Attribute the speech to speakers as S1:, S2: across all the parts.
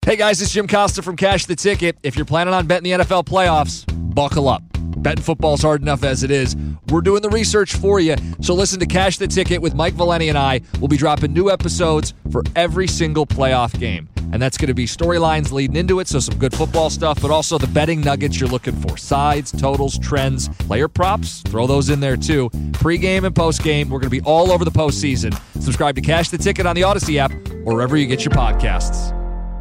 S1: Hey guys, it's Jim Costa from Cash the Ticket. If you're planning on betting the NFL playoffs, buckle up. Betting football's hard enough as it is. We're doing the research for you. So listen to Cash the Ticket with Mike Valeni and I. We'll be dropping new episodes for every single playoff game. And that's going to be storylines leading into it, so some good football stuff, but also the betting nuggets you're looking for. Sides, totals, trends, player props, throw those in there too. Pre-game and post-game, we're going to be all over the postseason. Subscribe to Cash the Ticket on the Odyssey app or wherever you get your podcasts.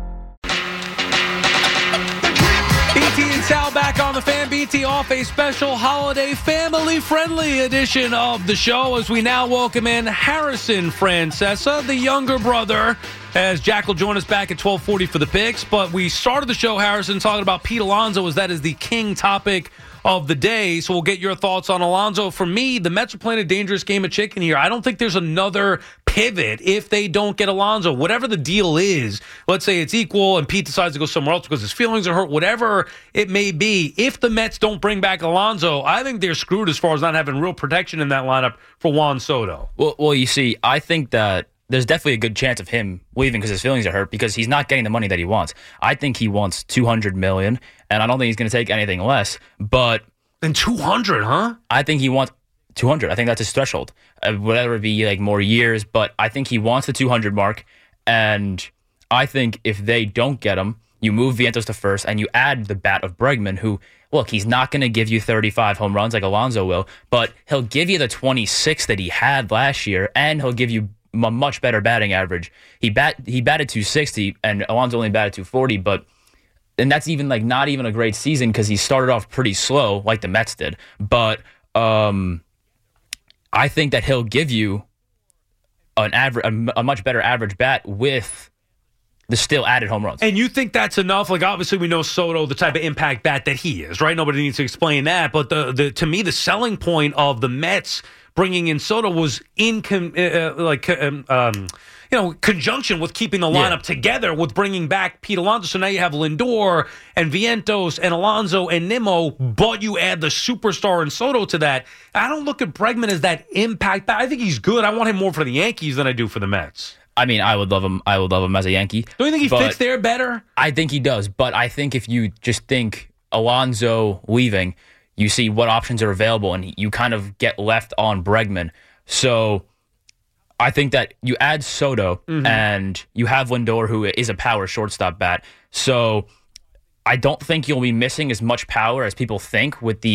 S2: BT and Sal back on the Fan. BT off a special holiday family-friendly edition of the show as we now welcome in Harrison Francesa, the younger brother, as Jack will join us back at 12:40 for the picks. But we started the show, Harrison, talking about Pete Alonso, as that is the king topic of the day. So we'll get your thoughts on Alonso. For me, the Mets are playing a dangerous game of chicken here. I don't think there's another pivot if they don't get Alonso. Whatever the deal is, let's say it's equal and Pete decides to go somewhere else because his feelings are hurt, whatever it may be. If the Mets don't bring back Alonso, I think they're screwed as far as not having real protection in that lineup for Juan Soto.
S3: Well, you see, I think that there's definitely a good chance of him leaving because his feelings are hurt because he's not getting the money that he wants. I think he wants $200 million, and I don't think he's going to take anything less. But
S2: and 200, huh?
S3: I think he wants 200. I think that's his threshold. Whatever it be, like more years, but I think he wants the 200 mark. And I think if they don't get him, you move Vientos to first, and you add the bat of Bregman, who, look, he's not going to give you 35 home runs like Alonso will, but he'll give you the 26 that he had last year, and he'll give you a much better batting average. He batted 260, and Alonso only batted 240, and that's even like not even a great season because he started off pretty slow, like the Mets did. But I think that he'll give you a much better average bat with the still added home runs.
S2: And you think that's enough? Like, obviously, we know Soto, the type of impact bat that he is, right? Nobody needs to explain that. But to me, the selling point of the Mets bringing in Soto was in conjunction with keeping the lineup together with bringing back Pete Alonso. So now you have Lindor and Vientos and Alonso and Nimmo, but you add the superstar and Soto to that. I don't look at Bregman as that impact bat. I think he's good. I want him more for the Yankees than I do for the Mets.
S3: I mean, I would love him. I would love him as a Yankee.
S2: Don't you think he fits there better?
S3: I think he does. But I think if you just think Alonso leaving, you see what options are available, and you kind of get left on Bregman. So I think that you add Soto, and you have Lindor, who is a power shortstop bat. So I don't think you'll be missing as much power as people think with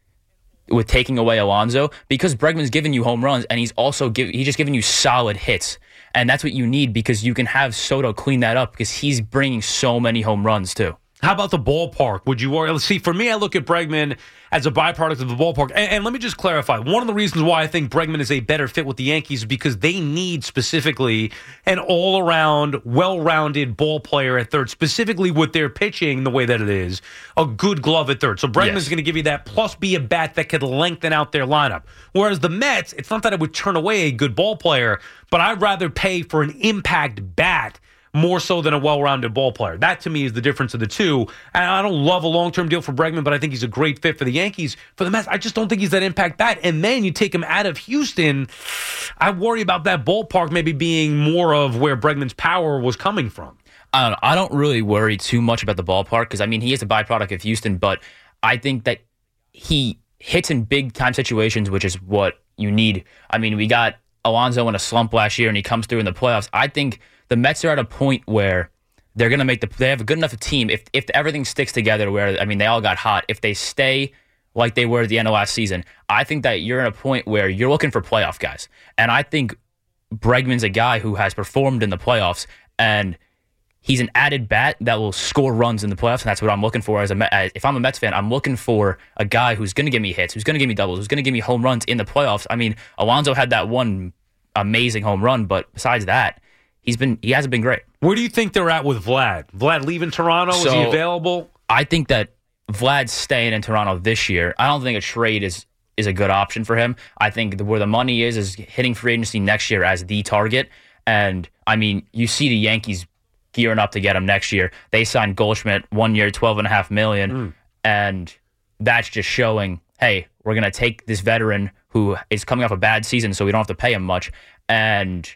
S3: taking away Alonso, because Bregman's giving you home runs, and he's just giving you solid hits. And that's what you need, because you can have Soto clean that up because he's bringing so many home runs too.
S2: How about the ballpark? Would you worry? See, for me, I look at Bregman as a byproduct of the ballpark. And let me just clarify. One of the reasons why I think Bregman is a better fit with the Yankees is because they need specifically an all-around, well-rounded ball player at third, specifically with their pitching the way that it is, a good glove at third. So Bregman's going to give you that, plus be a bat that could lengthen out their lineup. Whereas the Mets, it's not that I would turn away a good ball player, but I'd rather pay for an impact bat more so than a well-rounded ball player. That, to me, is the difference of the two. And I don't love a long-term deal for Bregman, but I think he's a great fit for the Yankees. For the Mets, I just don't think he's that impact bat. And then you take him out of Houston, I worry about that ballpark maybe being more of where Bregman's power was coming from.
S3: I don't really worry too much about the ballpark because, I mean, he is a byproduct of Houston, but I think that he hits in big-time situations, which is what you need. I mean, we got Alonso in a slump last year, and he comes through in the playoffs. I think the Mets are at a point where they're going to they have a good enough team. If everything sticks together where, I mean, they all got hot. If they stay like they were at the end of last season, I think that you're in a point where you're looking for playoff guys. And I think Bregman's a guy who has performed in the playoffs, and he's an added bat that will score runs in the playoffs, and that's what I'm looking for. If I'm a Mets fan, I'm looking for a guy who's going to give me hits, who's going to give me doubles, who's going to give me home runs in the playoffs. I mean, Alonso had that one amazing home run, but besides that, he hasn't been great.
S2: Where do you think they're at with Vlad? Vlad leaving Toronto? Is he available?
S3: I think that Vlad's staying in Toronto this year. I don't think a trade is a good option for him. I think where the money is hitting free agency next year as the target. And, I mean, you see the Yankees gearing up to get him next year. They signed Goldschmidt 1 year, $12.5 million. And that's just showing, hey, we're going to take this veteran who is coming off a bad season so we don't have to pay him much, and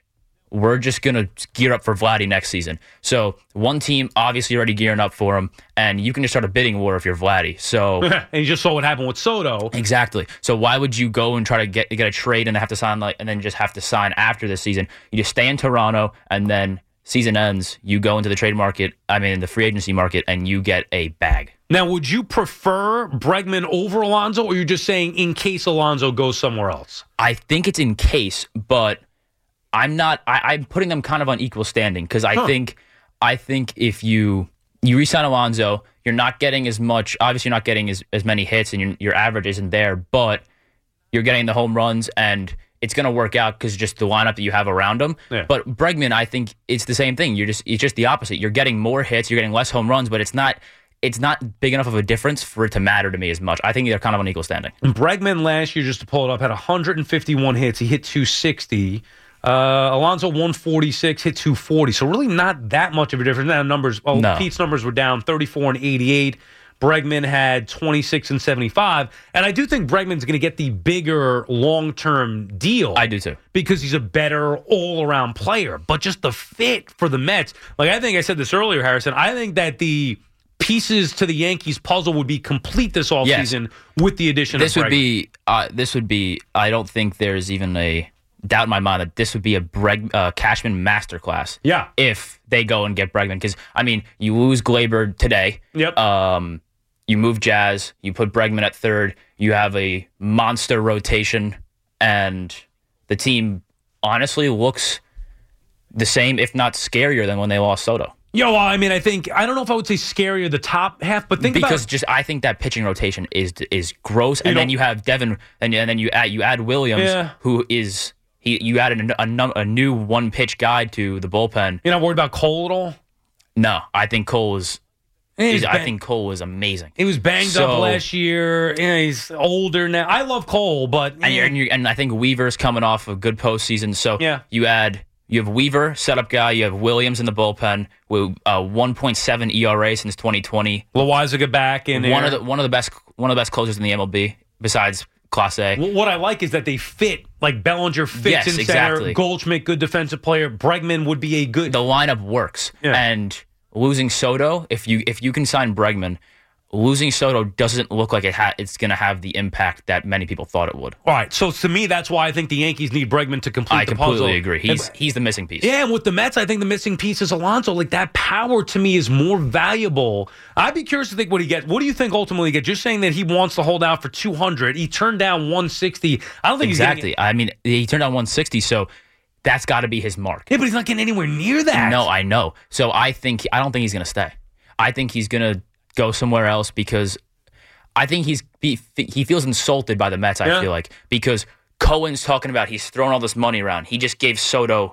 S3: we're just going to gear up for Vladdy next season. So one team obviously already gearing up for him, and you can just start a bidding war if you're Vladdy. So
S2: and you just saw what happened with Soto.
S3: Exactly. So why would you go and try to get a trade and have to sign and then just have to sign after this season? You just stay in Toronto, and then season ends, you go into the trade market, the free agency market, and you get a bag.
S2: Now, would you prefer Bregman over Alonso, or you're just saying in case Alonso goes somewhere else?
S3: I think it's in case, but I'm putting them kind of on equal standing because I think if you re-sign Alonso, you're not getting as much. Obviously, you're not getting as many hits, and your average isn't there. But you're getting the home runs, and it's going to work out because just the lineup that you have around him.
S2: Yeah.
S3: But Bregman, I think it's the same thing. It's just the opposite. You're getting more hits, you're getting less home runs, but it's not big enough of a difference for it to matter to me as much. I think they're kind of on equal standing.
S2: Bregman last year, just to pull it up, had 151 hits. He hit 260. Alonso 146, hit 240. So really not that much of a difference. Now numbers. No. Pete's numbers were down 34 and 88. Bregman had 26 and 75. And I do think Bregman's going to get the bigger long-term deal.
S3: I do too.
S2: Because he's a better all-around player. But just the fit for the Mets. Like I think I said this earlier, Harrison. I think that the pieces to the Yankees puzzle would be complete this offseason with the addition of Bregman.
S3: This would be, I don't think there's even a doubt in my mind that this would be a Cashman masterclass.
S2: Yeah.
S3: If they go and get Bregman. Because, you lose Gleyber today.
S2: Yep.
S3: You move Jazz. You put Bregman at third. You have a monster rotation. And the team looks the same, if not scarier, than when they lost Soto.
S2: I don't know if I would say scarier the top half, but
S3: I think that pitching rotation is gross. And then you have Devin, and then you add Williams, who is... You added a new one-pitch guy to the bullpen.
S2: You're not worried about Cole at all?
S3: No, I think Cole is amazing.
S2: He was banged up last year. He's older now. I love Cole, but
S3: and I think Weaver's coming off a good postseason. So you have Weaver, setup guy. You have Williams in the bullpen with 1.7 ERA since 2020.
S2: Loaizaga back in
S3: one of the best closers in the MLB besides Class A.
S2: What I like is that they fit, like Bellinger fits in center. Goldschmidt, good defensive player. Bregman would be a good.
S3: The lineup works, and losing Soto, if you can sign Bregman, losing Soto doesn't look like it's going to have the impact that many people thought it would.
S2: All right, so to me, that's why I think the Yankees need Bregman to complete the puzzle.
S3: I completely agree. He's the missing piece.
S2: Yeah, and with the Mets, I think the missing piece is Alonso. Like, that power to me is more valuable. I'd be curious to think what he gets. What do you think ultimately he gets? You're saying that he wants to hold out for 200. He turned down 160. I don't think
S3: exactly. He turned down 160, so that's got to be his mark.
S2: Yeah, but he's not getting anywhere near that.
S3: No, I know. So I don't think he's going to stay. I think he's going to go somewhere else because I think he feels insulted by the Mets, I feel like, because Cohen's talking about he's throwing all this money around. He just gave Soto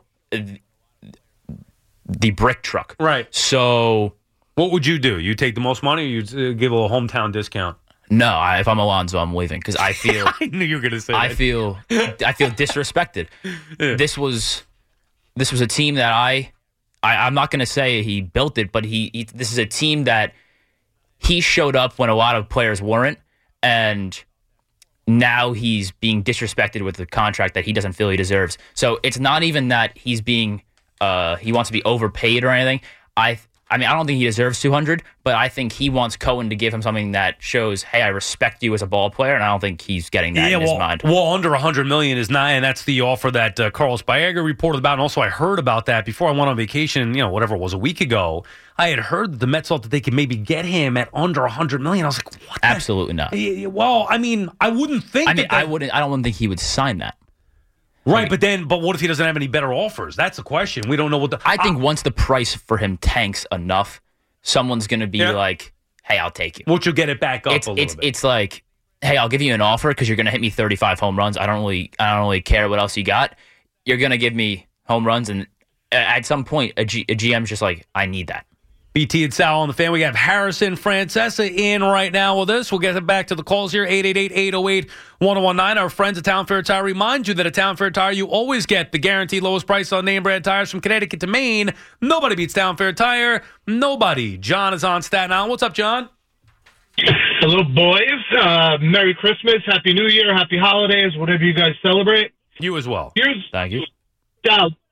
S3: the brick truck.
S2: Right.
S3: So
S2: what would you do? You take the most money or you give a little hometown discount?
S3: No, if I'm Alonso, I'm leaving because I feel
S2: I knew you were going to say
S3: I
S2: that.
S3: feel disrespected. Yeah. This was a team that I'm not going to say he built it, but this is a team that he showed up when a lot of players weren't, and now he's being disrespected with the contract that he doesn't feel he deserves. So it's not even that he's being he wants to be overpaid or anything. I don't think he deserves 200, but I think he wants Cohen to give him something that shows, hey, I respect you as a ball player, and I don't think he's getting that in his mind.
S2: Well, under $100 million is not, and that's the offer that Carlos Baerga reported about, and also I heard about that before I went on vacation, whatever it was, a week ago. I had heard that the Mets thought that they could maybe get him at under $100 million. I was like, what?
S3: Absolutely not.
S2: Well, I wouldn't think
S3: I don't think he would sign that.
S2: Right, but what if he doesn't have any better offers? That's the question. We don't know what
S3: I think once the price for him tanks enough, someone's going to be like, hey, I'll take you.
S2: Which will get it back up a little bit.
S3: It's like, hey, I'll give you an offer because you're going to hit me 35 home runs. I don't really care what else you got. You're going to give me home runs, and at some point, a GM's just like, I need that.
S2: BT and Sal on the Fan. We have Harrison Francesa in right now with us. We'll get back to the calls here, 888-808-1019. Our friends at Town Fair Tire remind you that at Town Fair Tire, you always get the guaranteed lowest price on name brand tires from Connecticut to Maine. Nobody beats Town Fair Tire. Nobody. John is on Staten Island. What's up, John?
S4: Hello, boys. Merry Christmas, Happy New Year, Happy Holidays, whatever you guys celebrate.
S2: You as well.
S3: Thank you.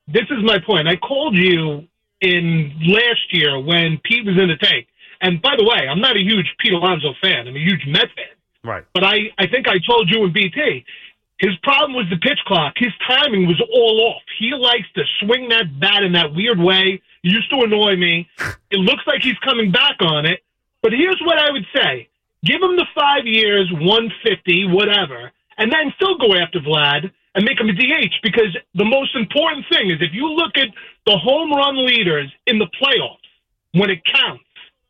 S4: this is my point. I called you in last year when Pete was in the tank. And by the way, I'm not a huge Pete Alonso fan. I'm a huge Met fan.
S2: Right.
S4: But I think I told you in BT, his problem was the pitch clock. His timing was all off. He likes to swing that bat in that weird way. It used to annoy me. It looks like he's coming back on it. But here's what I would say. Give him the 5 years, 150, whatever, and then still go after Vlad and make him a DH, because the most important thing is if you look at the home run leaders in the playoffs, when it counts,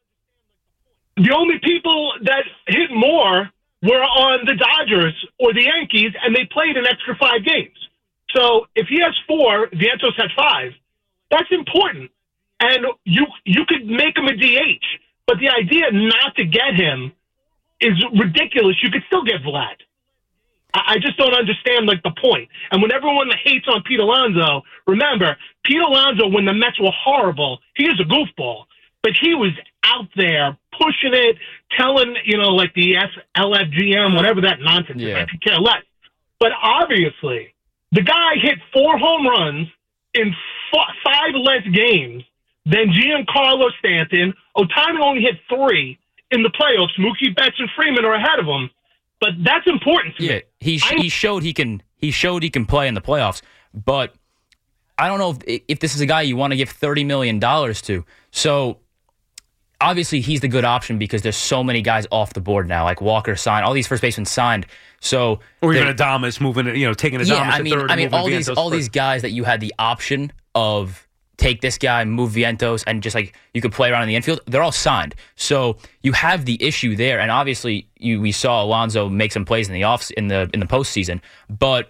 S4: the only people that hit more were on the Dodgers or the Yankees, and they played an extra 5 games. So if he has 4, Vientos had 5, that's important. And you could make him a DH, but the idea not to get him is ridiculous. You could still get Vlad. I just don't understand, the point. And when everyone hates on Pete Alonso, remember, Pete Alonso, when the Mets were horrible, he is a goofball. But he was out there pushing it, telling, the LFGM, whatever that nonsense is. I could care less. But obviously, the guy hit 4 home runs in 5 less games than Giancarlo Stanton. Ohtani only hit 3 in the playoffs. Mookie Betts and Freeman are ahead of him. But that's important to me.
S3: He showed he can play in the playoffs, but I don't know if this is a guy you want to give $30 million to. So obviously he's the good option because there's so many guys off the board now, like Walker signed, all these first basemen signed. So
S2: or even Adames moving, taking Adames to third.
S3: I mean, all these guys that you had the option of take this guy, move Vientos, and just you could play around in the infield, they're all signed. So you have the issue there, and obviously we saw Alonso make some plays in the postseason. But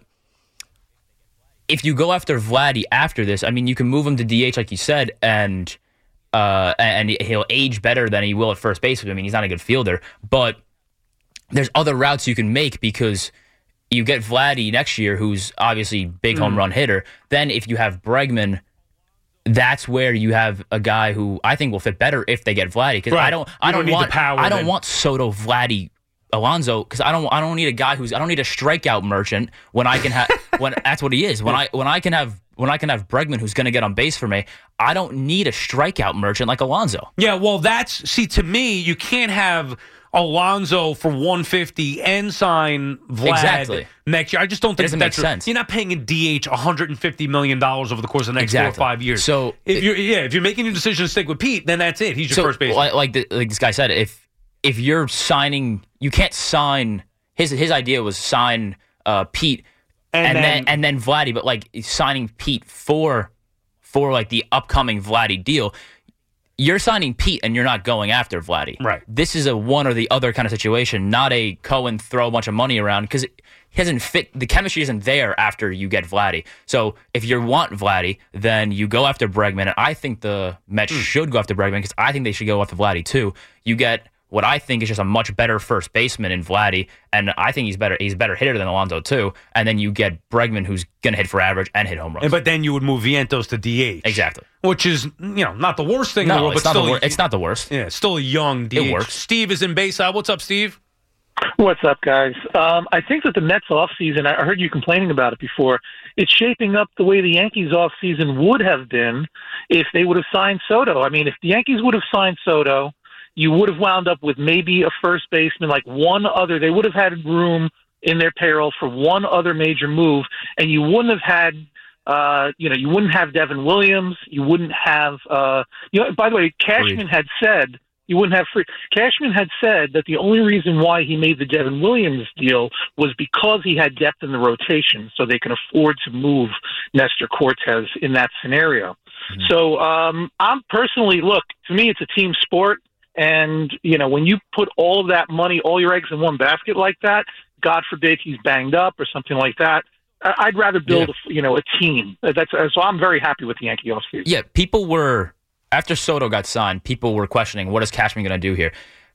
S3: if you go after Vladdy after this, I mean, you can move him to DH like you said, and he'll age better than he will at first base. I mean, he's not a good fielder, but there's other routes you can make because you get Vladdy next year, who's obviously big home run hitter. Then if you have Bregman, that's where you have a guy who I think will fit better if they get Vladdy. Because I don't want Soto, Vladdy, Alonso. Because I don't need a guy I don't need a strikeout merchant when I can have when that's what he is. When I can have Bregman who's going to get on base for me, I don't need a strikeout merchant like Alonso.
S2: Yeah, well, to me, you can't have Alonso for 150 and sign Vlad next year. I just don't think that makes sense. You're not paying a DH $150 million over the course of the next 4 or 5 years.
S3: So
S2: if you're making your decision to stick with Pete, then that's it. He's your first baseman.
S3: Like this guy said, if you're signing, you can't sign. His idea was sign Pete and then Vladdy, but signing Pete for the upcoming Vladdy deal. You're signing Pete and you're not going after Vladdy.
S2: Right.
S3: This is a one or the other kind of situation, not a Cohen throw a bunch of money around because it hasn't fit. The chemistry isn't there after you get Vladdy. So if you want Vladdy, then you go after Bregman. And I think the Mets should go after Bregman because I think they should go after Vladdy too. You get what I think is just a much better first baseman in Vladdy, and I think he's better. He's a better hitter than Alonso too. And then you get Bregman, who's going to hit for average and hit home runs.
S2: But then you would move Vientos to DH,
S3: exactly,
S2: which is not the worst thing in the world.
S3: It's
S2: but
S3: it's not the worst.
S2: Yeah, still a young DH.
S3: It works.
S2: Steve is in Bayside. What's up, Steve?
S5: What's up, guys? I think that the Mets offseason, I heard you complaining about it before, it's shaping up the way the Yankees offseason would have been if they would have signed Soto. I mean, if the Yankees would have signed Soto, you would have wound up with maybe a first baseman, like one other. They would have had room in their payroll for one other major move, and you wouldn't have had, you wouldn't have Devin Williams. You wouldn't have, by the way, Cashman had said, you wouldn't have free. Cashman had said that the only reason why he made the Devin Williams deal was because he had depth in the rotation, so they can afford to move Nestor Cortez in that scenario. Mm-hmm. So I'm personally, look, to me, it's a team sport. And, when you put all of that money, all your eggs in one basket like that, God forbid he's banged up or something like that, I'd rather build, a team. So I'm very happy with the Yankee offseason.
S3: Yeah, people were, after Soto got signed, people were questioning, what is Cashman going to do here?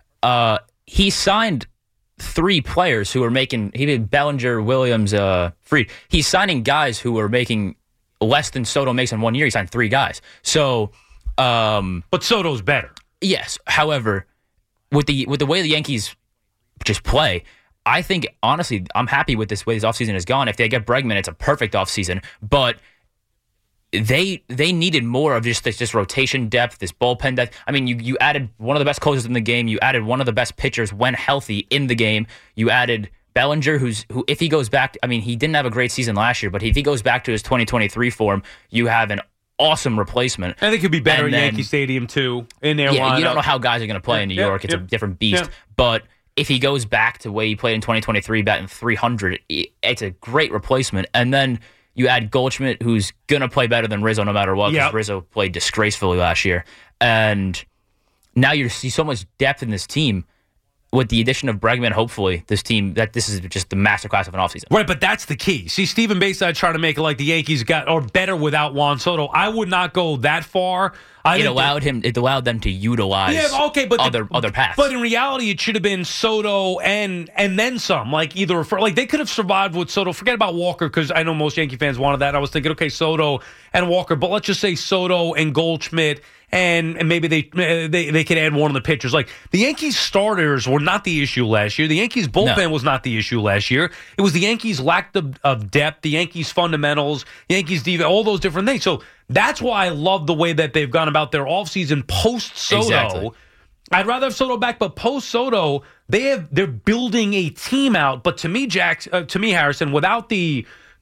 S3: He signed 3 players who were making, he did Bellinger, Williams, Fried. He's signing guys who were making less than Soto makes in 1 year. He signed 3 guys. So,
S2: but Soto's better.
S3: Yes. However, with the way the Yankees just play, I think, honestly, I'm happy with this way this offseason has gone. If they get Bregman, it's a perfect offseason. But they needed more of just this rotation depth, this bullpen depth. I mean, you added one of the best closers in the game. You added one of the best pitchers when healthy in the game. You added Bellinger, who if he goes back, I mean, he didn't have a great season last year, but if he goes back to his 2023 form, you have an awesome replacement.
S2: I think it could be better in Yankee Stadium, too, in their lineup.
S3: You don't know how guys are going to play in New York. It's a different beast. But if he goes back to the way he played in 2023, batting 300, it's a great replacement. And then you add Goldschmidt, who's going to play better than Rizzo no matter what, because Rizzo played disgracefully last year. And now you see so much depth in this team. With the addition of Bregman, hopefully, this is just the masterclass of an offseason.
S2: Right, but that's the key. See, Stephen Bayside trying to make it like the Yankees are better without Juan Soto. I would not go that far. It allowed
S3: them to utilize other paths.
S2: But in reality, it should have been Soto and then some. Like they could have survived with Soto. Forget about Walker, because I know most Yankee fans wanted that. I was thinking, okay, Soto and Walker, but let's just say Soto and Goldschmidt. And maybe they could add one of the pitchers. Like, the Yankees starters were not the issue last year. The Yankees bullpen was not the issue last year. It was the Yankees' lack of depth, the Yankees' fundamentals, Yankees' defense, all those different things. So that's why I love the way that they've gone about their offseason post-Soto. Exactly. I'd rather have Soto back, but post-Soto, they're building a team out. But to me, Harrison, without the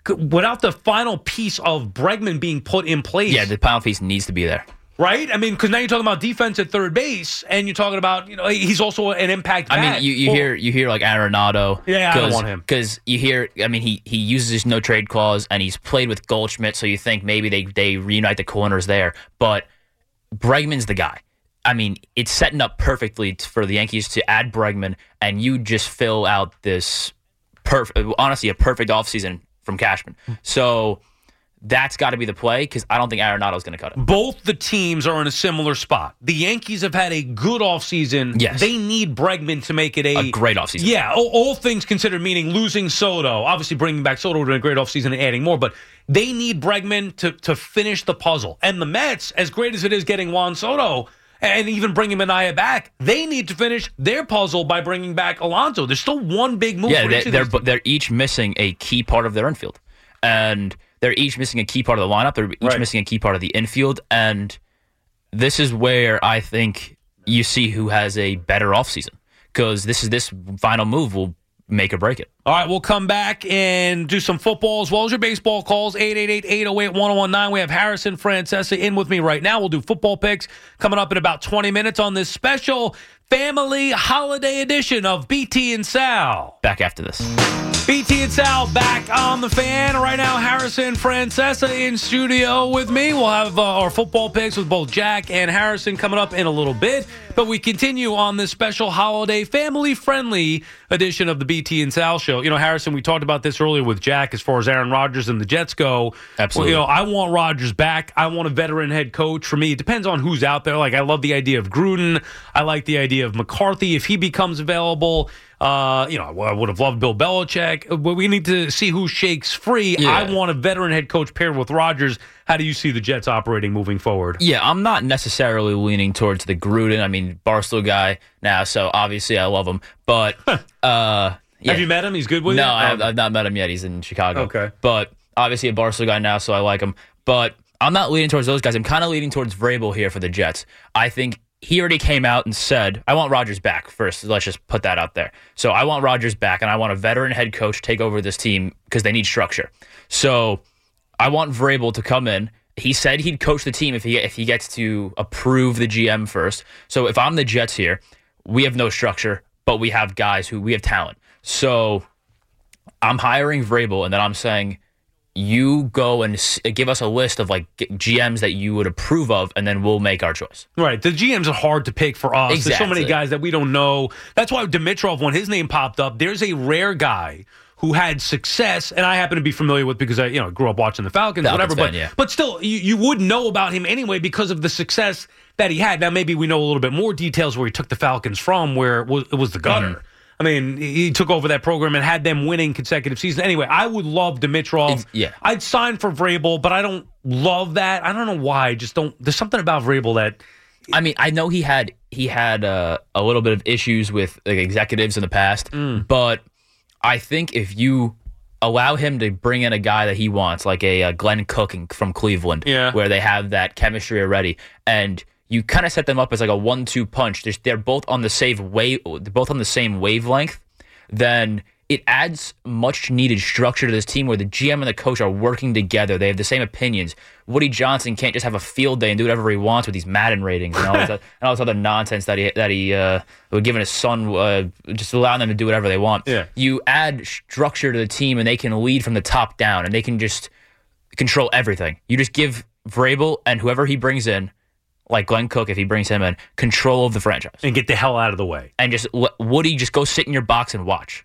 S2: final piece of Bregman being put in place.
S3: Yeah, the final piece needs to be there.
S2: Right? I mean, because now you're talking about defense at third base, and you're talking about, he's also an impact bat.
S3: I mean, you hear like Arenado.
S2: Yeah, I don't want him.
S3: Because you hear, I mean, he uses his no trade clause, and he's played with Goldschmidt, so you think maybe they reunite the corners there. But Bregman's the guy. I mean, it's setting up perfectly for the Yankees to add Bregman, and you just fill out this honestly a perfect offseason from Cashman. So that's got to be the play, because I don't think Arenado's going to cut it.
S2: Both the teams are in a similar spot. The Yankees have had a good offseason.
S3: Yes.
S2: They need Bregman to make it a
S3: great offseason.
S2: Yeah, all things considered, meaning losing Soto. Obviously, bringing back Soto would have been a great offseason and adding more, but they need Bregman to finish the puzzle. And the Mets, as great as it is getting Juan Soto and even bringing Manaea back, they need to finish their puzzle by bringing back Alonso. There's still one big move.
S3: Yeah, they're each missing a key part of their infield. And they're each missing a key part of the lineup. They're each missing a key part of the infield. And this is where I think you see who has a better offseason, because this final move will make or break it.
S2: All right, we'll come back and do some football as well as your baseball calls. 888-808-1019. We have Harrison Francesa in with me right now. We'll do football picks coming up in about 20 minutes on this special family holiday edition of BT and Sal.
S3: Back after this.
S2: BT and Sal back on the Fan. Right now, Harrison Francesa in studio with me. We'll have our football picks with both Jack and Harrison coming up in a little bit. But we continue on this special holiday, family-friendly edition of the BT and Sal show. Harrison, we talked about this earlier with Jack as far as Aaron Rodgers and the Jets go.
S3: Absolutely.
S2: I want Rodgers back. I want a veteran head coach. For me, it depends on who's out there. Like, I love the idea of Gruden. I like the idea of McCarthy if he becomes available. I would have loved Bill Belichick. But we need to see who shakes free. Yeah. I want a veteran head coach paired with Rodgers. How do you see the Jets operating moving forward?
S3: Yeah, I'm not necessarily leaning towards the Gruden. I mean, Barstool guy now, so obviously I love him. But yeah.
S2: Have you met him? He's good with you?
S3: No, I've not met him yet. He's in Chicago.
S2: Okay.
S3: But obviously a Barstool guy now, so I like him. But I'm not leaning towards those guys. I'm kind of leaning towards Vrabel here for the Jets. I think he already came out and said, I want Rodgers back first. Let's just put that out there. So I want Rodgers back, and I want a veteran head coach take over this team because they need structure. So I want Vrabel to come in. He said he'd coach the team if he gets to approve the GM first. So if I'm the Jets here, we have no structure, but we have guys we have talent. So I'm hiring Vrabel, and then I'm saying, you go and give us a list of like GMs that you would approve of, and then we'll make our choice.
S2: Right. The GMs are hard to pick for us.
S3: Exactly.
S2: There's so many guys that we don't know. That's why Dimitrov, when his name popped up, there's a rare guy who had success, and I happen to be familiar with because I grew up watching the Falcons whatever.
S3: Fan,
S2: but still, you would know about him anyway because of the success that he had. Now, maybe we know a little bit more details where he took the Falcons from, where it was the gutter. Mm-hmm. I mean, he took over that program and had them winning consecutive seasons. Anyway, I would love Dimitrov.
S3: Yeah.
S2: I'd sign for Vrabel, but I don't love that. I don't know why. I just don't. There's something about Vrabel that.
S3: I mean, I know he had a little bit of issues with like executives in the past, but I think if you allow him to bring in a guy that he wants, like a Glenn Cook from Cleveland, where they have that chemistry already, and you kind of set them up as like a 1-2 punch. They're both on the same wavelength. Then it adds much needed structure to this team where the GM and the coach are working together. They have the same opinions. Woody Johnson can't just have a field day and do whatever he wants with these Madden ratings and all this other nonsense that he would give his son, just allowing them to do whatever they want.
S2: Yeah.
S3: You add structure to the team and they can lead from the top down and they can just control everything. You just give Vrabel and whoever he brings in, like Glenn Cook, if he brings him in, control of the franchise.
S2: And get the hell out of the way.
S3: And just let Woody just go sit in your box and watch.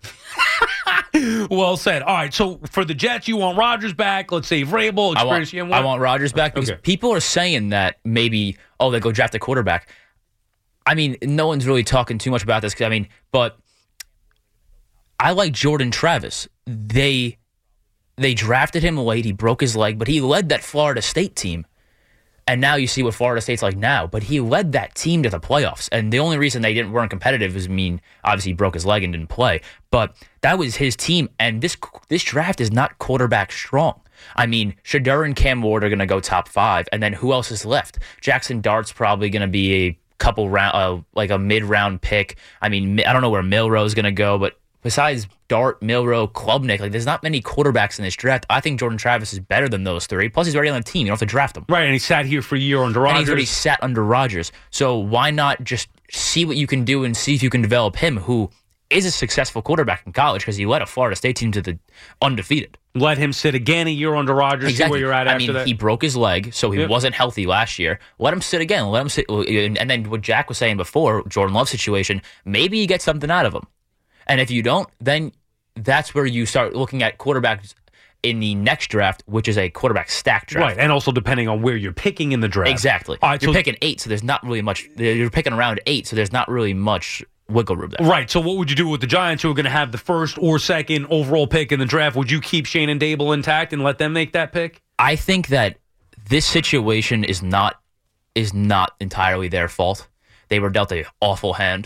S2: Well said. All right, so for the Jets, you want Rodgers back. Let's say Vrabel.
S3: I want Rodgers back because people are saying that maybe, they go draft a quarterback. I mean, no one's really talking too much about this. But I like Jordan Travis. They drafted him late. He broke his leg, but he led that Florida State team. And now you see what Florida State's like now. But he led that team to the playoffs. And the only reason they weren't competitive is, obviously he broke his leg and didn't play. But that was his team. And this draft is not quarterback strong. I mean, Shedeur and Cam Ward are going to go top 5. And then who else is left? Jackson Dart's probably going to be a couple round, like a mid-round pick. I mean, I don't know where Milroe's going to go. But besides Dart, Milroe, Klubnik, there's not many quarterbacks in this draft. I think Jordan Travis is better than those 3. Plus, he's already on the team. You don't have to draft him.
S2: Right, and he sat here for a year under Rodgers.
S3: And he's already sat under Rodgers. So why not just see what you can do and see if you can develop him, who is a successful quarterback in college because he led a Florida State team to the undefeated.
S2: Let him sit again a year under Rodgers,
S3: exactly.
S2: See where you're at after that.
S3: He broke his leg, so he wasn't healthy last year. Let him sit again. Let him sit. And then what Jack was saying before, Jordan Love's situation, maybe you get something out of him. And if you don't, then that's where you start looking at quarterbacks in the next draft, which is a quarterback stack draft.
S2: Right, and also depending on where you're picking in the draft.
S3: Exactly. You're picking 8, so there's not really much. You're picking around 8, so there's not really much wiggle room there.
S2: Right, so what would you do with the Giants who are going to have the first or second overall pick in the draft? Would you keep Shane and Dable intact and let them make that pick?
S3: I think that this situation is not entirely their fault. They were dealt an awful hand,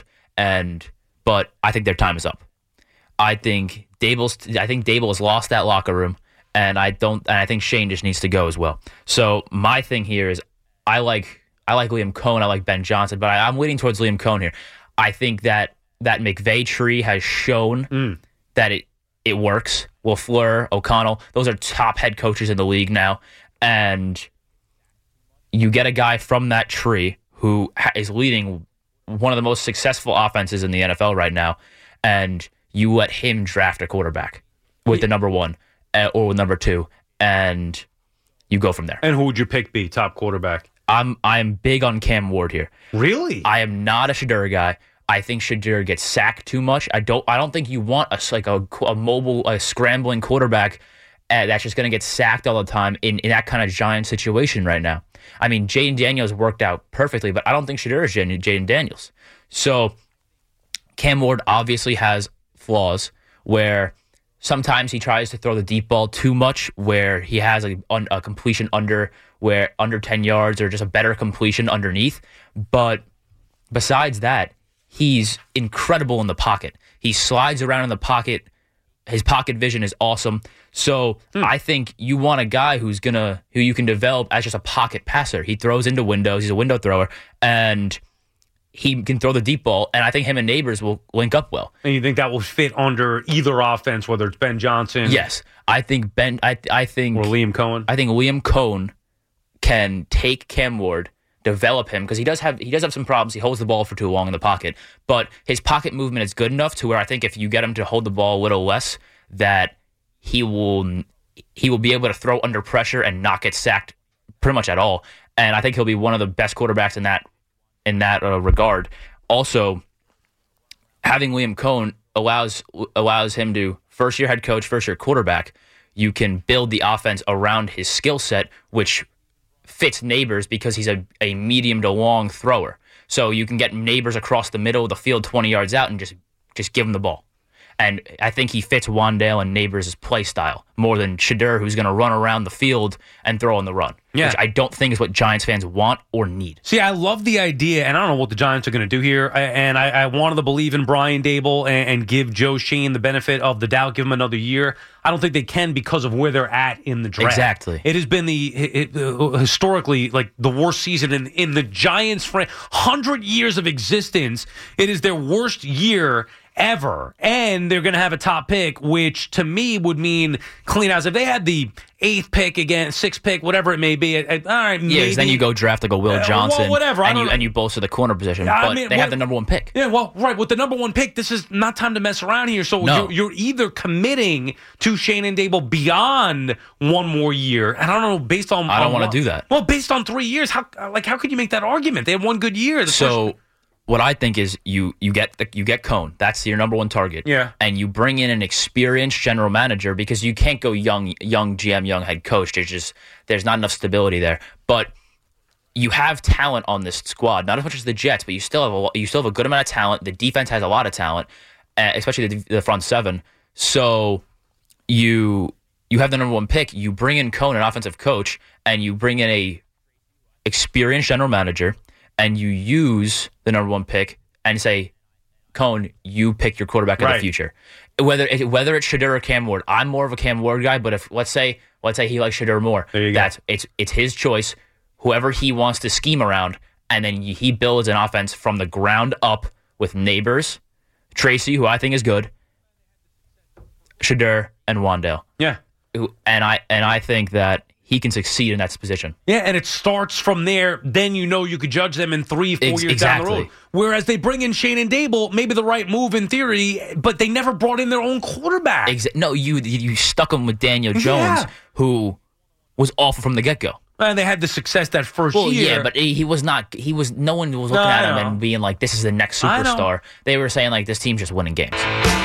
S3: but I think their time is up. I think Dable has lost that locker room, and I think Shane just needs to go as well. So my thing here is I like Liam Cohen, I like Ben Johnson, but I'm leaning towards Liam Cohen here. I think that McVay tree has shown that it works. LaFleur, O'Connell, those are top head coaches in the league now, and you get a guy from that tree who is leading one of the most successful offenses in the NFL right now, and you let him draft a quarterback with the number 1 or with number 2, and you go from there.
S2: And who would your pick be, top quarterback?
S3: I'm big on Cam Ward here.
S2: Really?
S3: I am not a Shedeur guy. I think Shedeur gets sacked too much. I don't think you want a mobile, scrambling quarterback that's just going to get sacked all the time in that kind of Giant situation right now. I mean, Jaden Daniels worked out perfectly, but I don't think Shedeur is Jaden Daniels. So Cam Ward obviously has flaws where sometimes he tries to throw the deep ball too much, where he has a completion under 10 yards or just a better completion underneath. But besides that, he's incredible in the pocket. He slides around in the pocket. His pocket vision is awesome. So I think you want a guy who you can develop as just a pocket passer. He throws into windows. He's a window thrower, and he can throw the deep ball, and I think him and Neighbors will link up well.
S2: And you think that will fit under either offense, whether it's Ben Johnson?
S3: Yes. I think or
S2: Liam Cohen?
S3: I think Liam Cohen can take Cam Ward, develop him, because he does have some problems. He holds the ball for too long in the pocket, but his pocket movement is good enough to where I think if you get him to hold the ball a little less, that he will be able to throw under pressure and not get sacked pretty much at all. And I think he'll be one of the best quarterbacks in that regard. Also, having Liam Cohen allows him to first-year head coach, first-year quarterback. You can build the offense around his skill set, which fits Neighbors because he's a medium to long thrower. So you can get Neighbors across the middle of the field 20 yards out and just give him the ball. And I think he fits Wan'Dale and Neighbors' play style more than Shedeur, who's going to run around the field and throw on the run, which I don't think is what Giants fans want or need.
S2: See, I love the idea, and I don't know what the Giants are going to do here, and I wanted to believe in Brian Daboll and give Joe Schoen the benefit of the doubt, give him another year. I don't think they can because of where they're at in the draft.
S3: Exactly.
S2: It has been historically like the worst season in the Giants' 100 years of existence. It is their worst year ever, and they're going to have a top pick, which to me would mean clean house. If they had the 8th pick again, 6th pick, whatever it may be, all right, maybe.
S3: Then you go draft like a Will Johnson,
S2: well, whatever,
S3: and you bolster the corner position. But they have the number 1 pick.
S2: Yeah, well, right, with the number 1 pick, this is not time to mess around here. So you're either committing to Schoen and Daboll beyond 1 more year, and I don't know, based on
S3: I don't want to do that.
S2: Well, based on 3 years, how could you make that argument? They had 1 good year.
S3: What I think is you get Cohn. That's your number 1 target.
S2: Yeah.
S3: And you bring in an experienced general manager because you can't go young GM, young head coach. There's not enough stability there. But you have talent on this squad, not as much as the Jets, but you still have a good amount of talent. The defense has a lot of talent, especially the front 7. So you have the number 1 pick. You bring in Cohn, an offensive coach, and you bring in a experienced general manager, and you use the number 1 pick and say, Cohn, you pick your quarterback of the future. Whether it's Shedeur or Cam Ward, I'm more of a Cam Ward guy, but if let's say he likes Shedeur more, it's his choice, whoever he wants to scheme around, and then he builds an offense from the ground up with Neighbors, Tracy, who I think is good, Shedeur, and Wan'Dale.
S2: Yeah.
S3: And I think that he can succeed in that position.
S2: Yeah, and it starts from there. Then you could judge them in 3-4 years down the road. Whereas they bring in Schoen and Daboll, maybe the right move in theory, but they never brought in their own quarterback.
S3: No, you stuck him with Daniel Jones, who was awful from the get-go.
S2: And they had the success that first year.
S3: Yeah, but he was not. No one was looking at him and being like, "This is the next superstar." They were saying like, "This team's just winning games."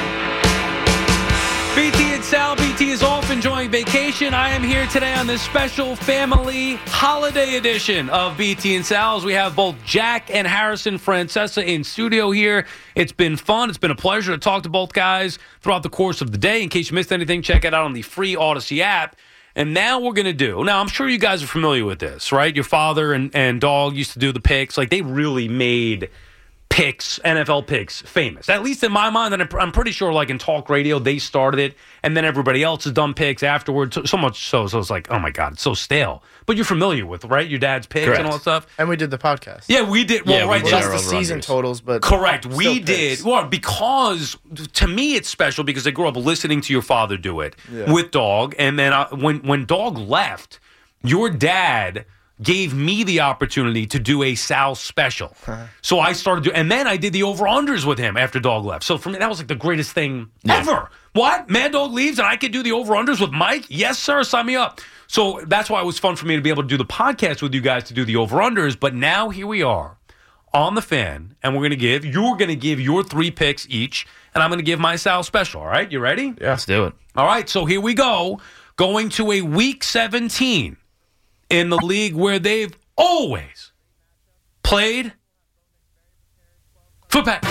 S2: BT and Sal. BT is off enjoying vacation. I am here today on this special family holiday edition of BT and Sal. As we have both Jack and Harrison Francesa in studio here. It's been fun. It's been a pleasure to talk to both guys throughout the course of the day. In case you missed anything, check it out on the free Odyssey app. And now we're going to do, I'm sure you guys are familiar with this, right? Your father and Dog used to do the picks. Like, they really made picks, NFL picks, famous. At least in my mind, and I'm pretty sure, like, in talk radio, they started it, and then everybody else has done picks afterwards. So much so it's like, oh my God, it's so stale. But you're familiar with, right? Your dad's picks. Correct. And all that stuff.
S6: And we did the podcast.
S2: Yeah, we did. Well, right.
S6: That's the season totals, but
S2: correct. We did. Well, because to me it's special because I grew up listening to your father do it with Dog, and then when Dog left, your dad gave me the opportunity to do a Sal special. So I started doing, and then I did the over-unders with him after Dog left. So for me, that was like the greatest thing ever. What? Mad Dog leaves and I could do the over-unders with Mike? Yes, sir. Sign me up. So that's why it was fun for me to be able to do the podcast with you guys to do the over-unders. But now here we are on the Fan, and you're going to give your 3 picks each, and I'm going to give my Sal special. All right? You ready?
S3: Yeah. Let's do it.
S2: All right. So here we go. Going to a Week 17 in the league where they've always played football.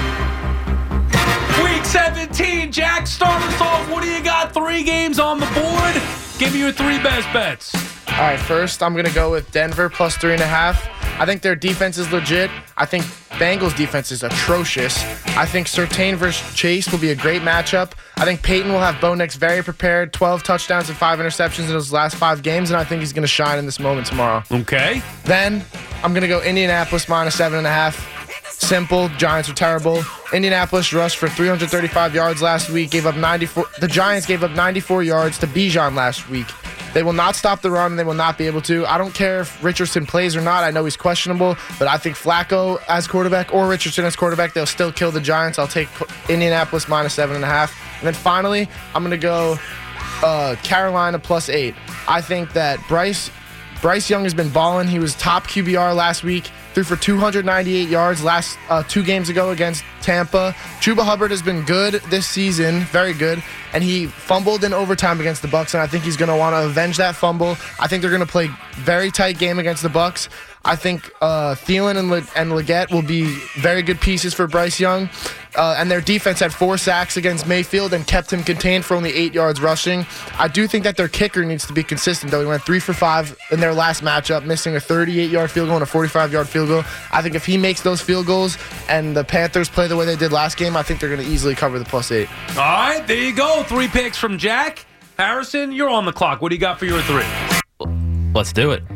S2: Week 17, Jack, start us off. What do you got? 3 games on the board. Give me your 3 best bets.
S6: All right, first I'm going to go with Denver plus 3.5. I think their defense is legit. I think Bengals defense is atrocious. I think Surtain versus Chase will be a great matchup. I think Peyton will have Bo Nix very prepared, 12 touchdowns and 5 interceptions in his last 5 games, and I think he's going to shine in this moment tomorrow.
S2: Okay.
S6: Then I'm going to go Indianapolis minus 7.5. Simple. Giants are terrible. Indianapolis rushed for 335 yards last week. The Giants gave up 94 yards to Bijan last week. They will not stop the run, and they will not be able to. I don't care if Richardson plays or not. I know he's questionable, but I think Flacco as quarterback or Richardson as quarterback, they'll still kill the Giants. I'll take Indianapolis minus 7.5. And then finally, I'm going to go Carolina plus 8. I think that Bryce Young has been balling. He was top QBR last week. Threw for 298 yards last 2 games ago against Tampa. Chuba Hubbard has been good this season, very good, and he fumbled in overtime against the Bucs, and I think he's going to want to avenge that fumble. I think they're going to play very tight game against the Bucs. I think Thielen and Leggett will be very good pieces for Bryce Young. and their defense had 4 sacks against Mayfield and kept him contained for only 8 yards rushing. I do think that their kicker needs to be consistent, though. He went 3 for 5 in their last matchup, missing a 38-yard field goal and a 45-yard field goal. I think if he makes those field goals and the Panthers play the way they did last game, I think they're going to easily cover the +8.
S2: All right, there you go. 3 picks from Jack. Harrison, you're on the clock. What do you got for your 3?
S3: Let's do it.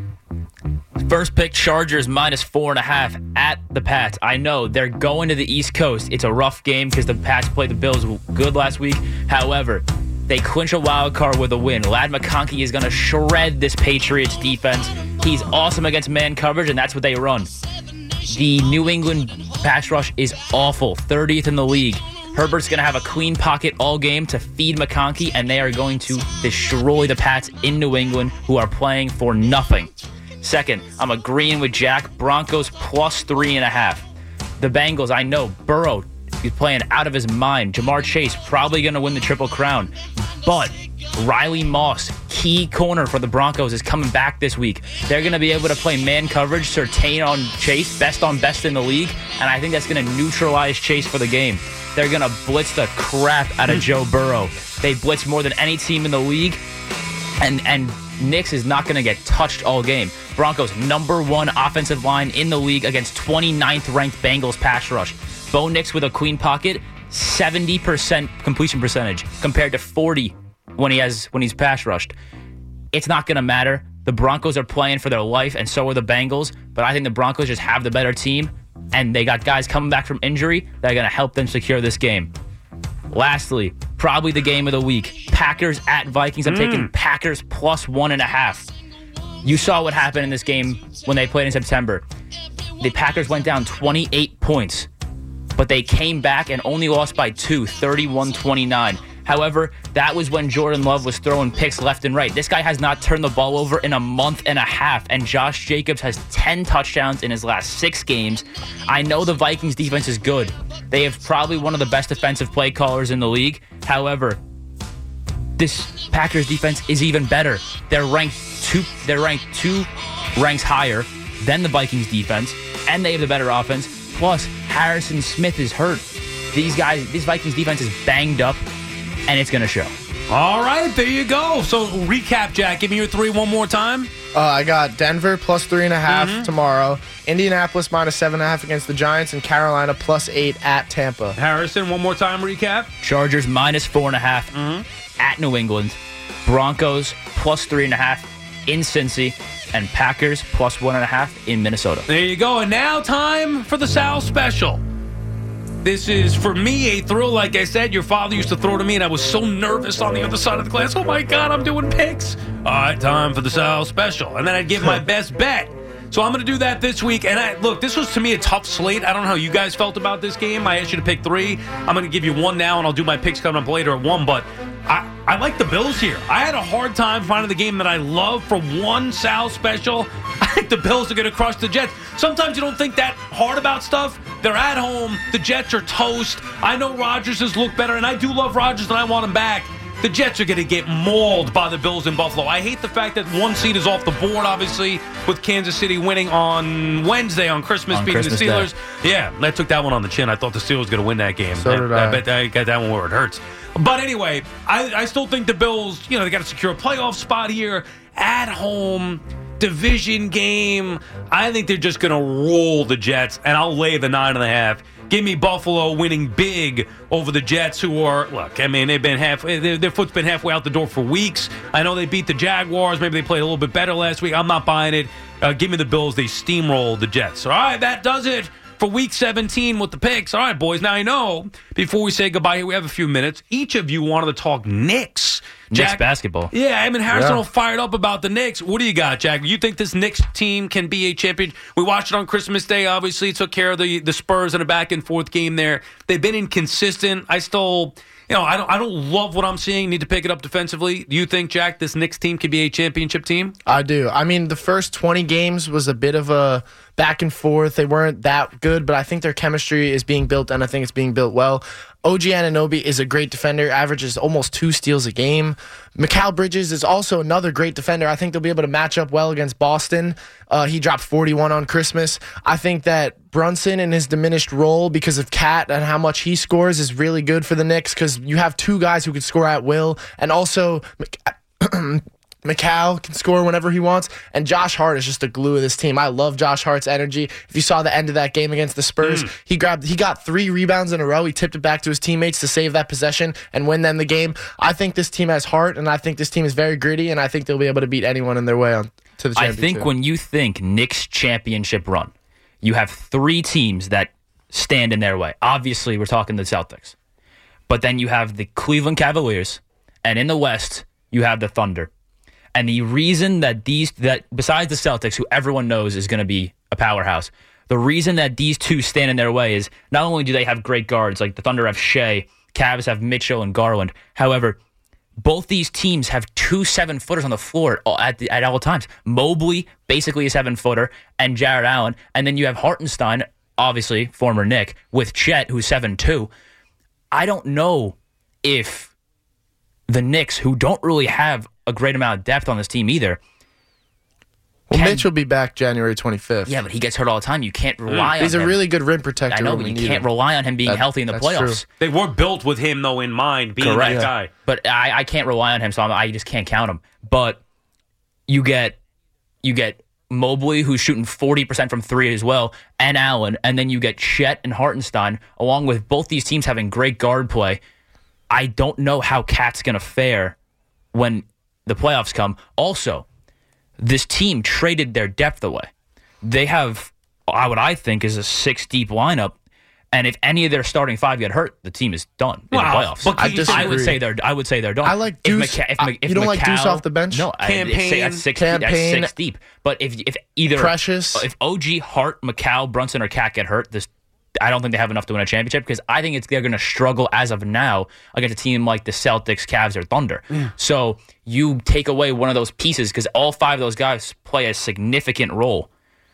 S3: First pick, Chargers -4.5 at the Pats. I know they're going to the East Coast. It's a rough game because the Pats played the Bills good last week. However, they clinch a wild card with a win. Ladd McConkey is going to shred this Patriots defense. He's awesome against man coverage, and that's what they run. The New England pass rush is awful, 30th in the league. Herbert's going to have a clean pocket all game to feed McConkey, and they are going to destroy the Pats in New England, who are playing for nothing. Second, I'm agreeing with Jack. Broncos +3.5. The Bengals, I know, Burrow, he's playing out of his mind. Jamar Chase, probably going to win the Triple Crown. But Riley Moss, key corner for the Broncos, is coming back this week. They're going to be able to play man coverage, Surtain on Chase, best on best in the league, and I think that's going to neutralize Chase for the game. They're going to blitz the crap out of Joe Burrow. They blitz more than any team in the league, and Nix is not going to get touched all game. Broncos, #1 offensive line in the league against 29th ranked Bengals pass rush. Bo Nix with a clean pocket, 70% completion percentage compared to 40 when he's pass rushed. It's not going to matter. The Broncos are playing for their life, and so are the Bengals. But I think the Broncos just have the better team, and they got guys coming back from injury that are going to help them secure this game. Lastly, probably the game of the week, Packers at Vikings. I'm taking Packers +1.5. You saw what happened in this game when they played in September. The Packers went down 28 points, but they came back and only lost by 2, 31-29. However, that was when Jordan Love was throwing picks left and right. This guy has not turned the ball over in a month and a half, and Josh Jacobs has 10 touchdowns in his last 6 games. I know the Vikings defense is good. They have probably one of the best defensive play callers in the league. However, this Packers defense is even better. They're ranked two ranks higher than the Vikings defense, and they have the better offense. Plus, Harrison Smith is hurt. This Vikings defense is banged up, and it's going to show.
S2: All right, there you go. So recap, Jack. Give me your 3 one more time.
S6: I got Denver +3.5 tomorrow. Indianapolis -7.5 against the Giants, and Carolina +8 at Tampa.
S2: Harrison, one more time recap.
S3: Chargers -4.5 at New England. Broncos +3.5 in Cincy. And Packers +1.5 in Minnesota.
S2: There you go. And now time for the Sal Special. This is, for me, a thrill. Like I said, your father used to throw to me, and I was so nervous on the other side of the glass. Oh, my God, I'm doing picks. All right, time for the Sal Special. And then I'd give my best bet. So I'm going to do that this week. And look, this was, to me, a tough slate. I don't know how you guys felt about this game. I asked you to pick 3. I'm going to give you 1 now, and I'll do my picks coming up later at 1. But I like the Bills here. I had a hard time finding the game that I love for 1 Sal Special. I think the Bills are going to crush the Jets. Sometimes you don't think that hard about stuff. They're at home. The Jets are toast. I know Rodgers has looked better, and I do love Rodgers, and I want him back. The Jets are going to get mauled by the Bills in Buffalo. I hate the fact that 1 seed is off the board, obviously, with Kansas City winning on Wednesday on Christmas, beating the Steelers.
S3: Day.
S2: Yeah, I took that one on the chin. I thought the Steelers were going to win that game.
S6: So did I.
S2: I bet I got that one where it hurts. But anyway, I still think the Bills, they got to secure a playoff spot here at home. Division game. I think they're just going to roll the Jets, and I'll lay the 9.5. Give me Buffalo winning big over the Jets, who are, look, I mean, they've been their foot's been halfway out the door for weeks. I know they beat the Jaguars. Maybe they played a little bit better last week. I'm not buying it. Give me the Bills. They steamroll the Jets. All right, that does it for Week 17 with the picks. All right, boys. Now, I know, before we say goodbye here, we have a few minutes. Each of you wanted to talk Knicks.
S3: Knicks basketball.
S2: Yeah, I mean, Harrison all fired up about the Knicks. What do you got, Jack? You think this Knicks team can be a champion? We watched it on Christmas Day, obviously. Took care of the Spurs in a back-and-forth game there. They've been inconsistent. I still, I don't love what I'm seeing. Need to pick it up defensively. Do you think, Jack, this Knicks team can be a championship team?
S6: I do. I mean, the first 20 games was a bit of a back and forth. They weren't that good, but I think their chemistry is being built, and I think it's being built well. OG Anunoby is a great defender, averages almost 2 steals a game. Mikal Bridges is also another great defender. I think they'll be able to match up well against Boston. He dropped 41 on Christmas. I think that Brunson in his diminished role because of Cat and how much he scores is really good for the Knicks because you have 2 guys who can score at will, and also Mikal can score whenever he wants, and Josh Hart is just the glue of this team. I love Josh Hart's energy. If you saw the end of that game against the Spurs, he got 3 rebounds in a row. He tipped it back to his teammates to save that possession and win them the game. I think this team has heart, and I think this team is very gritty, and I think they'll be able to beat anyone in their way on to the championship.
S3: I think when you think Knicks championship run, you have 3 teams that stand in their way. Obviously, we're talking the Celtics. But then you have the Cleveland Cavaliers, and in the West, you have the Thunder. And the reason that besides the Celtics, who everyone knows is going to be a powerhouse, the reason that these 2 stand in their way is not only do they have great guards, like the Thunder have Shea, Cavs have Mitchell and Garland. However, both these teams have 2 7-footers on the floor at all times. Mobley, basically a 7-footer, and Jared Allen. And then you have Hartenstein, obviously former Knick, with Chet, who's 7'2". I don't know if the Knicks, who don't really have a great amount of depth on this team either.
S6: Well, Mitch will be back January 25th.
S3: Yeah, but he gets hurt all the time. You can't rely on him.
S6: He's a really good rim protector.
S3: I know, but you can't rely on him being healthy in the playoffs.
S6: True.
S2: They were built with him, though, in mind, being that guy.
S3: But I can't rely on him, so I just can't count him. But you get Mobley, who's shooting 40% from 3 as well, and Allen, and then you get Chet and Hartenstein, along with both these teams having great guard play. I don't know how Cat's going to fare when the playoffs come. Also, this team traded their depth away. They have what I think is a 6-deep lineup, and if any of their starting 5 get hurt, the team is done in the playoffs.
S6: But I
S3: would say they're done.
S6: I like Deuce. You don't like Deuce off the bench?
S3: No, that's 6 deep. But if either
S6: Precious,
S3: if OG, Hart, Mikal, Brunson, or Cat get hurt, I don't think they have enough to win a championship because I think they're going to struggle as of now against a team like the Celtics, Cavs, or Thunder. So you take away one of those pieces because all 5 of those guys play a significant role.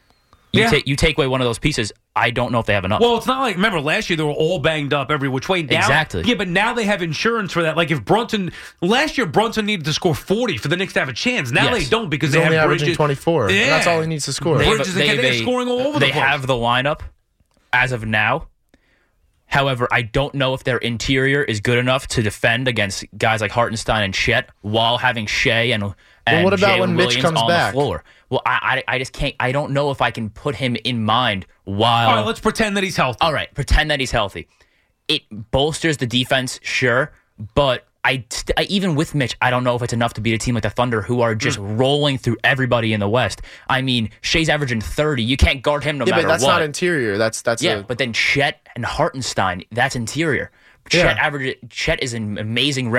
S3: You take away one of those pieces, I don't know if they have enough.
S2: Well, it's not like, remember, last year they were all banged up every which way. Now,
S3: exactly.
S2: Yeah, but now they have insurance for that. Like if last year Brunson needed to score 40 for the Knicks to have a chance. Now they don't because
S6: He's
S2: they
S6: only
S2: have
S6: averaging
S2: Bridges.
S6: 24.
S2: Yeah.
S6: That's all he needs to score.
S2: Bridges are scoring all over the place.
S3: They have the lineup as of now. However, I don't know if their interior is good enough to defend against guys like Hartenstein and Chet while having Shea and
S6: what about
S3: Jalen
S6: when Mitch
S3: Williams
S6: comes
S3: on
S6: back?
S3: the floor. Well, I just can't. I don't know if I can put him in mind while.
S2: All right, let's pretend that he's healthy.
S3: All right, pretend that he's healthy. It bolsters the defense, sure, but I even with Mitch, I don't know if it's enough to beat a team like the Thunder who are just rolling through everybody in the West. I mean, Shea's averaging 30. You can't guard him no matter what.
S6: Yeah, but that's not interior. That's
S3: but then Chet and Hartenstein, that's interior. Chet is an amazing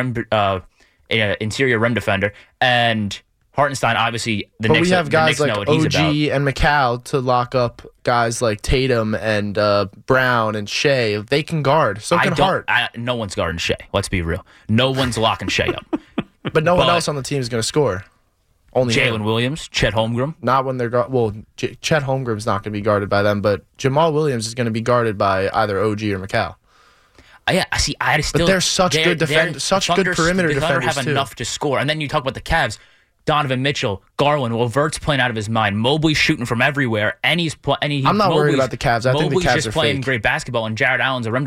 S3: interior rim defender, and Hartenstein, obviously,
S6: but we have guys like OG and Mikal to lock up guys like Tatum and Brown and Shea. They can guard. So can Hart.
S3: No one's guarding Shea. Let's be real. No one's locking Shea up.
S6: But no one else on the team is going to score. Only
S3: Jalen Williams, Chet Holmgren.
S6: Not when they're Chet Holmgren's not going to be guarded by them, but Jamal Williams is going to be guarded by either OG or Mikal.
S3: Yeah, see, but
S6: they're such good defenders, such good perimeter defenders
S3: have
S6: too.
S3: Enough to score, and then you talk about the Cavs. Donovan Mitchell, Garland, Levert's playing out of his mind. Mobley's shooting from everywhere, and
S6: I'm not worried about the Cavs. I think the Cavs
S3: Mobley's just
S6: are
S3: playing
S6: fake.
S3: great basketball, and Jared Allen's a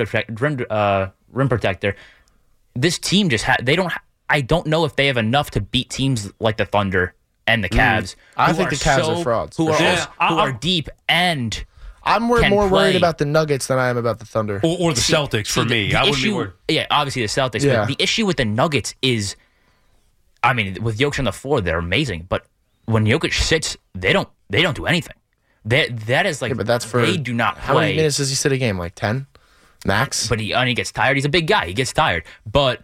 S3: rim protector. This team just I don't know if they have enough to beat teams like the Thunder and the Cavs.
S6: I think the Cavs are frauds.
S3: Who are deep and.
S6: I'm more worried about the Nuggets than I am about the Thunder.
S2: Or the Celtics for me. I wouldn't be worried.
S3: Yeah, obviously the Celtics.
S6: Yeah.
S3: But the issue with the Nuggets is, I mean, with Jokic on the floor, they're amazing. But when Jokic sits, they don't do anything. That is like,
S6: but that's for,
S3: they do not play.
S6: How many minutes does he sit a game? Like 10? Max?
S3: But he gets tired. He's a big guy. He gets tired. But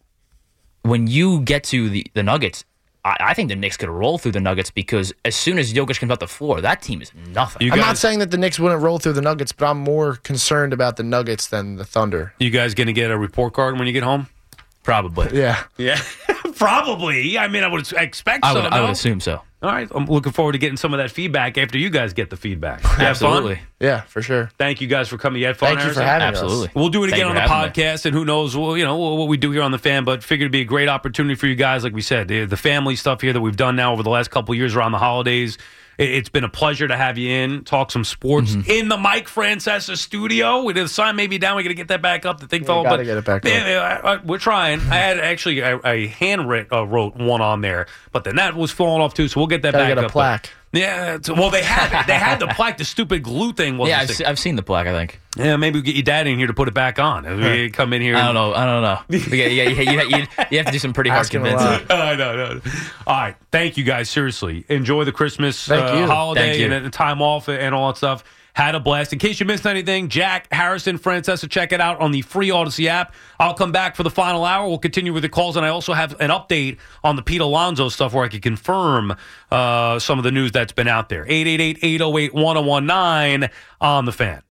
S3: when you get to the Nuggets, I think the Knicks could roll through the Nuggets because as soon as Jokic comes off the floor, that team is nothing.
S6: I'm not saying that the Knicks wouldn't roll through the Nuggets, but I'm more concerned about the Nuggets than the Thunder.
S2: You guys going to get a report card when you get home?
S3: Probably.
S6: Yeah.
S2: Yeah. Probably. I mean, I would expect so.
S3: I would assume so.
S2: All right. I'm looking forward to getting some of that feedback after you guys get the feedback. You have fun?
S3: Absolutely.
S6: Yeah, for sure.
S2: Thank you guys for coming. You had fun,
S6: Thank you for
S2: Harrison?
S6: having us.
S3: Absolutely.
S2: We'll do it again on
S3: Thank
S2: the
S3: you for having me.
S2: podcast, and who knows, what we do here on the Fan. But figured it'd be a great opportunity for you guys. Like we said, the family stuff here that we've done now over the last couple of years around the holidays. It's been a pleasure to have you in, talk some sports in the Mike Francesa studio. We did a sign maybe down. We got to get that back up. The thing fell,
S6: gotta get it back up.
S2: we're trying. I had actually a hand wrote one on there, but then that was falling off too. So we'll get that
S6: Gotta
S2: back
S6: get a
S2: up.
S6: plaque.
S2: Yeah, well, they have it. They had the plaque. The stupid glue thing wasn't
S3: Yeah,
S2: sticking.
S3: I've seen the plaque, I think.
S2: Yeah, maybe we get your dad in here to put it back on. We come in here.
S3: I don't know. You have to do some pretty hard
S6: Ask him a
S3: convincing.
S6: lot.
S2: I know. All right. Thank you guys. Seriously. Enjoy the Christmas
S6: Thank you.
S2: holiday
S3: Thank you.
S2: and the time off and all that stuff. Had a blast. In case you missed anything, Jack, Harrison, Francesa, check it out on the free Odyssey app. I'll come back for the final hour. We'll continue with the calls, and I also have an update on the Pete Alonso stuff where I can confirm some of the news that's been out there. 888-808-1019 on the Fan.